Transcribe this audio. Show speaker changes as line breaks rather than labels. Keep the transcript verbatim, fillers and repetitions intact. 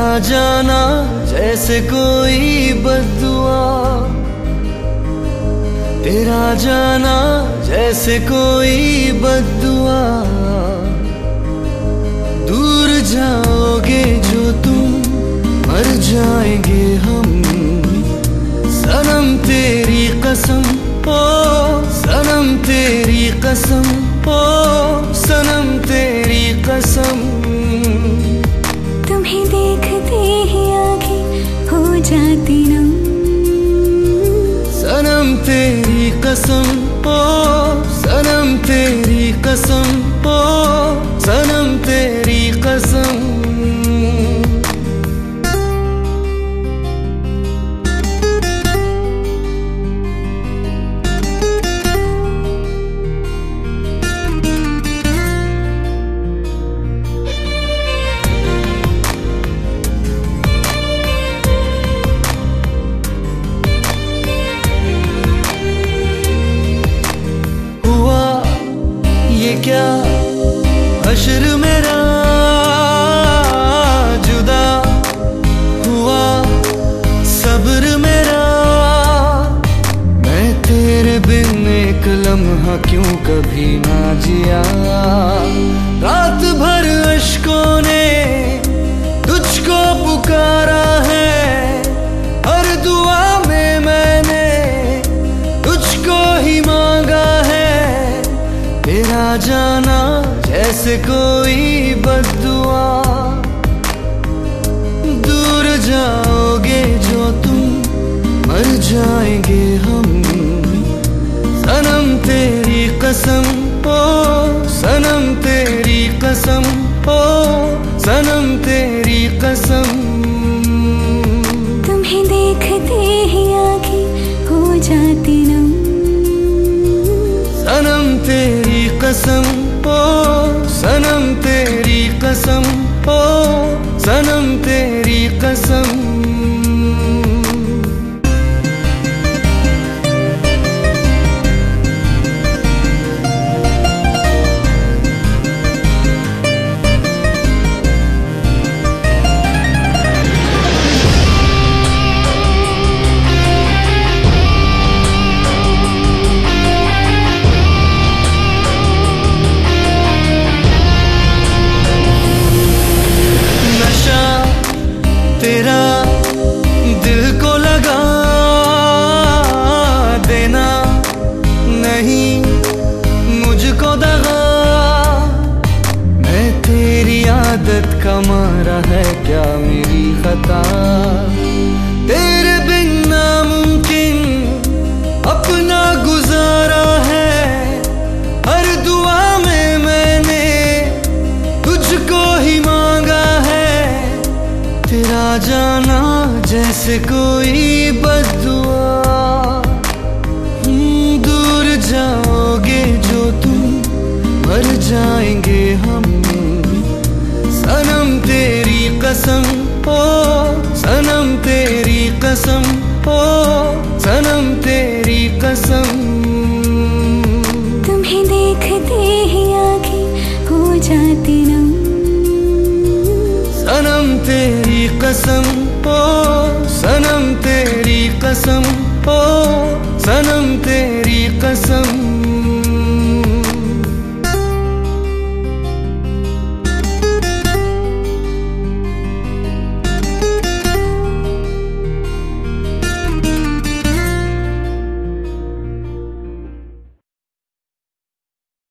जाना जैसे कोई बद्दुआ, तेरा जाना जैसे कोई बद्दुआ। दूर जाओगे जो तुम, मर जाएंगे हम। सनम तेरी कसम, ओ सनम तेरी कसम, ओ सनम तेरी कसम।
तुम्हें देखते ही आंखें हो जाती नम।
सनम तेरी कसम, ओ सनम तेरी कसम, ओ सनम तेरी कसम। क्या हश्र मेरा जुदा हुआ, सब्र मेरा। मैं तेरे बिन एक लम्हा क्यों कभी ना जिया। रात भर अश्कों ने तुझको पुकारा है, हर दुआ में मैंने तुझको ही मांगा है। तेरा जाना जैसे कोई बद्दुआ, दूर जाओगे जो तुम, मर जाएंगे हम। सनम तेरी कसम, ओ सनम तेरी कसम, ओ सनम तेरी कसम।
तुम्हें देखते ही आंखें हो जाती नम।
सनम तेरी कसम, ओ सनम तेरी कसम, ओ सनम तेरी कसम। तेरा दिल को लगा देना, नहीं मुझको दगा। मैं तेरी आदत का मारा है क्या मेरी खता। तेरे बिन नामुमकिन अपना गुजारा है, हर दुआ में मैंने तुझको ही मांगा है। तेरा जाना जैसे कोई बद्दुआ, दूर जाओगे जो तुम, मर जाएंगे हम। सनम तेरी कसम, ओ सनम तेरी कसम, ओ सनम तेरी कसम।
तुम्हें देखते ही आंखें हो जाती नम।
सनम तेरी कसम, ओ सनम तेरी कसम, ओ सनम तेरी कसम।